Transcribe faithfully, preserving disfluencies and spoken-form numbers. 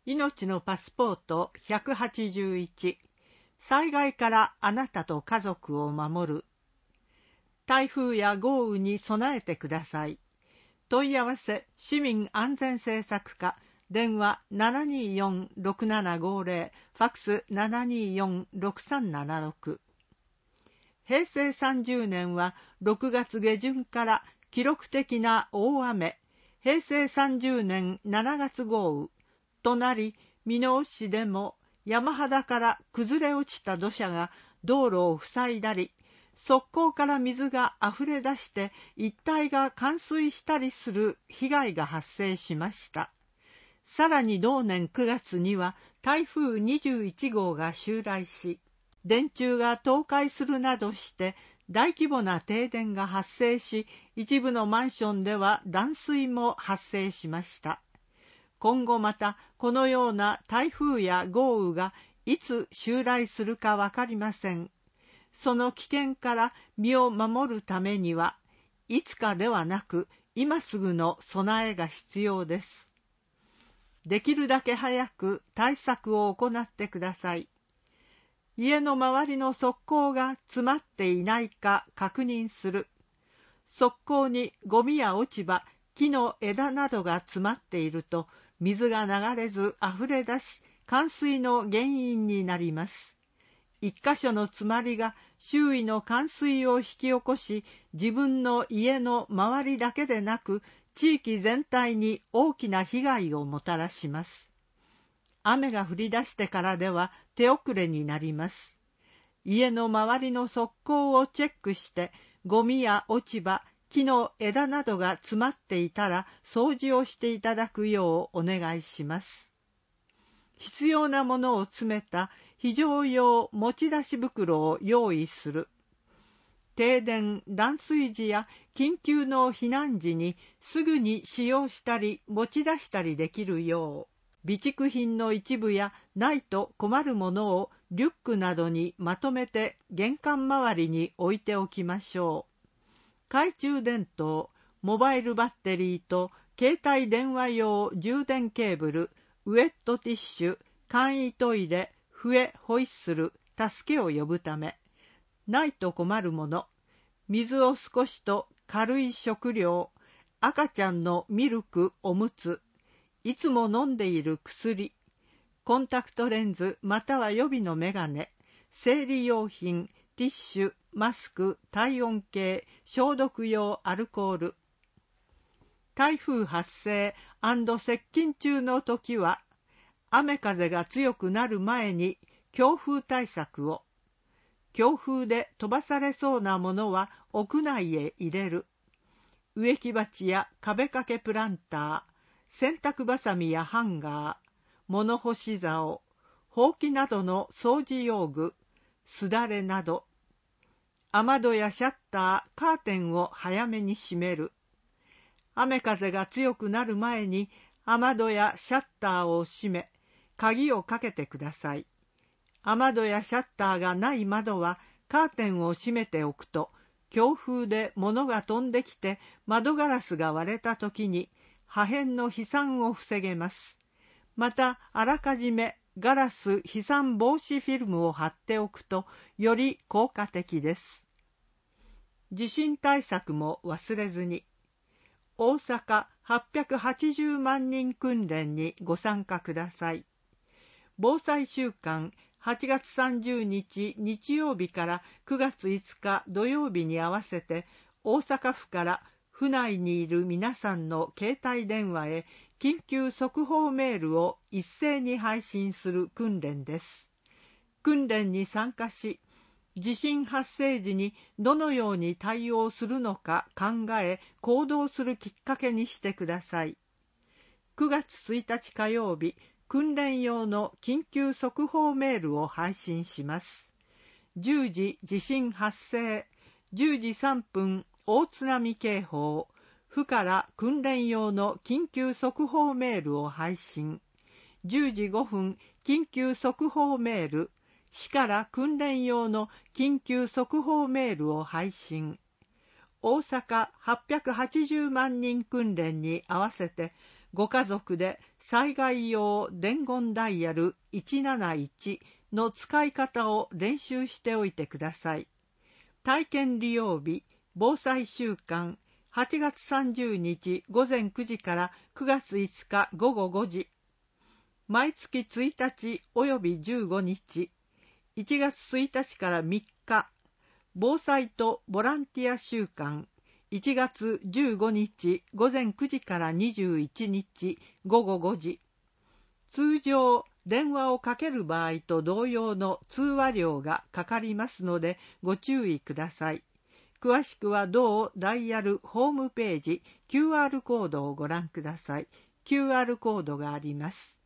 命のパスポートひゃくはちじゅういち、災害からあなたと家族を守る。台風や豪雨に備えてください。問い合わせ市民安全政策課、電話 ななにーよんろくななごぜろ、ファックス ななにーよんろくさんななろく。平成さんじゅうねんはろくがつ下旬から記録的な大雨、平成さんじゅうねんしちがつ豪雨となり、箕面市でも山肌から崩れ落ちた土砂が道路を塞いだり、側溝から水があふれ出して一帯が冠水したりする被害が発生しました。さらに同年くがつには台風にじゅういちごうが襲来し、電柱が倒壊するなどして大規模な停電が発生し、一部のマンションでは断水も発生しました。今後またこのような台風や豪雨がいつ襲来するかわかりません。その危険から身を守るためには、いつかではなく今すぐの備えが必要です。できるだけ早く対策を行ってください。家の周りの側溝が詰まっていないか確認する。側溝にゴミや落ち葉、木の枝などが詰まっていると、水が流れずあふれ出し、冠水の原因になります。一箇所の詰まりが周囲の冠水を引き起こし、自分の家の周りだけでなく、地域全体に大きな被害をもたらします。雨が降り出してからでは手遅れになります。家の周りの側溝をチェックして、ゴミや落ち葉、木の枝などが詰まっていたら掃除をしていただくようお願いします。必要なものを詰めた非常用持ち出し袋を用意する。停電・断水時や緊急の避難時にすぐに使用したり持ち出したりできるよう、備蓄品の一部やないと困るものをリュックなどにまとめて玄関周りに置いておきましょう。懐中電灯、モバイルバッテリーと携帯電話用充電ケーブル、ウェットティッシュ、簡易トイレ、笛、ホイッスル、助けを呼ぶため、ないと困るもの、水を少しと軽い食料、赤ちゃんのミルク、おむつ、いつも飲んでいる薬、コンタクトレンズまたは予備のメガネ、生理用品、ティッシュ、マスク、体温計、消毒用アルコール。台風発生&接近中の時は、雨風が強くなる前に強風対策を。強風で飛ばされそうなものは屋内へ入れる。植木鉢や壁掛けプランター、洗濯バサミやハンガー、物干し竿、ほうきなどの掃除用具、すだれなど。雨戸やシャッター、カーテンを早めに閉める。雨風が強くなる前に雨戸やシャッターを閉め、鍵をかけてください。雨戸やシャッターがない窓はカーテンを閉めておくと、強風で物が飛んできて窓ガラスが割れた時に破片の飛散を防げます。また、あらかじめガラス飛散防止フィルムを貼っておくとより効果的です。地震対策も忘れずに。大阪はっぴゃくはちじゅうまんにん訓練にご参加ください。防災週間はちがつさんじゅうにち日曜日からくがついつか土曜日に合わせて、大阪府から府内にいる皆さんの携帯電話へ緊急速報メールを一斉に配信する訓練です。訓練に参加し、地震発生時にどのように対応するのか考え行動するきっかけにしてください。くがつついたち火曜日、訓練用の緊急速報メールを配信します。じゅうじ地震発生、じゅうじさんぷん大津波警報、府から訓練用の緊急速報メールを配信。じゅうじごふん緊急速報メール、市から訓練用の緊急速報メールを配信。大阪はっぴゃくはちじゅうまんにん訓練に合わせて、ご家族で災害用伝言ダイヤルいちなないちの使い方を練習しておいてください。体験利用日、防災週間、はちがつさんじゅうにちごぜんくじからくがついつかごごごじ。毎月ついたちおよびじゅうごにち、いちがつついたちからみっか、防災とボランティア週間、いちがつじゅうごにちごぜんくじからにじゅういちにちごごごじ。通常、電話をかける場合と同様の通話料がかかりますのでご注意ください。詳しくは同ダイヤルホームページ キューアール コードをご覧ください。キューアール コードがあります。